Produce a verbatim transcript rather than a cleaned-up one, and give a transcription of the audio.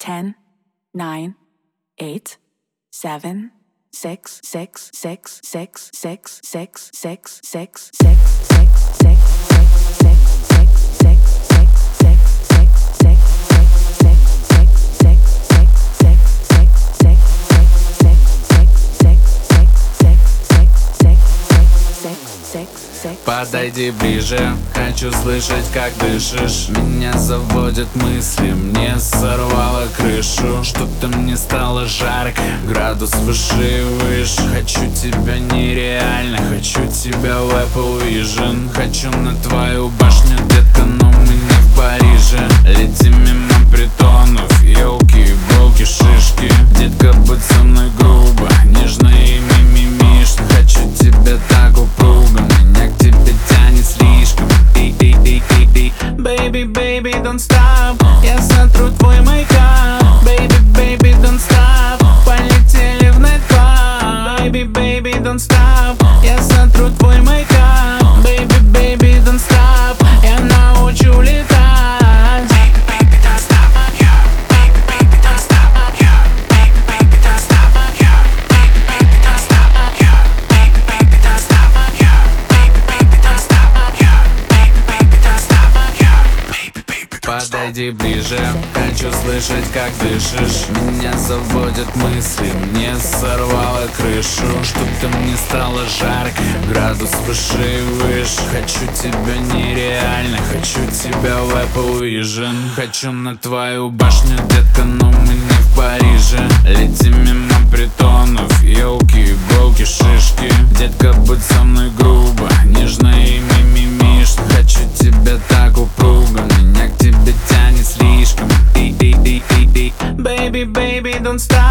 ten, nine, eight, seven, six, six, six, six, six, six, six, six, six, six, Подойди ближе, хочу слышать, как дышишь. Меня заводят мысли, мне сорвало крышу. Что-то мне стало жарко, градус выше и выше. Хочу тебя нереально, хочу тебя в Apple Vision. Хочу на твою башню, детка, но мы не в Париже. Летим мимо притонов, елки, иголки, шишки. Детка, будь со мной грубо, нежно и мимимишно. Хочу тебя так упруго, меня к тебе тянет слишком. Baby, baby, don't stop, я сотру твой мейкап. Baby, baby, don't stop, полетели в найтклаб. Baby, baby, don't stop, я сотру твой мейкап. Baby, baby, don't stop, я научу летать. Подойди ближе, хочу слышать, как дышишь. Меня заводят мысли, мне сорвало крышу. Что-то мне стало жарко, градус выше и выше. Хочу тебя нереально, хочу тебя в Apple Vision. Хочу на твою башню, детка, но мы не в Париже. Летим мимо притонов, елки, иголки, шишки. Детка, будь со мной грубо, нежно и мимимишно. Хочу тебя так упруго, меня к тебе тянет слишком. Baby, baby, don't stop.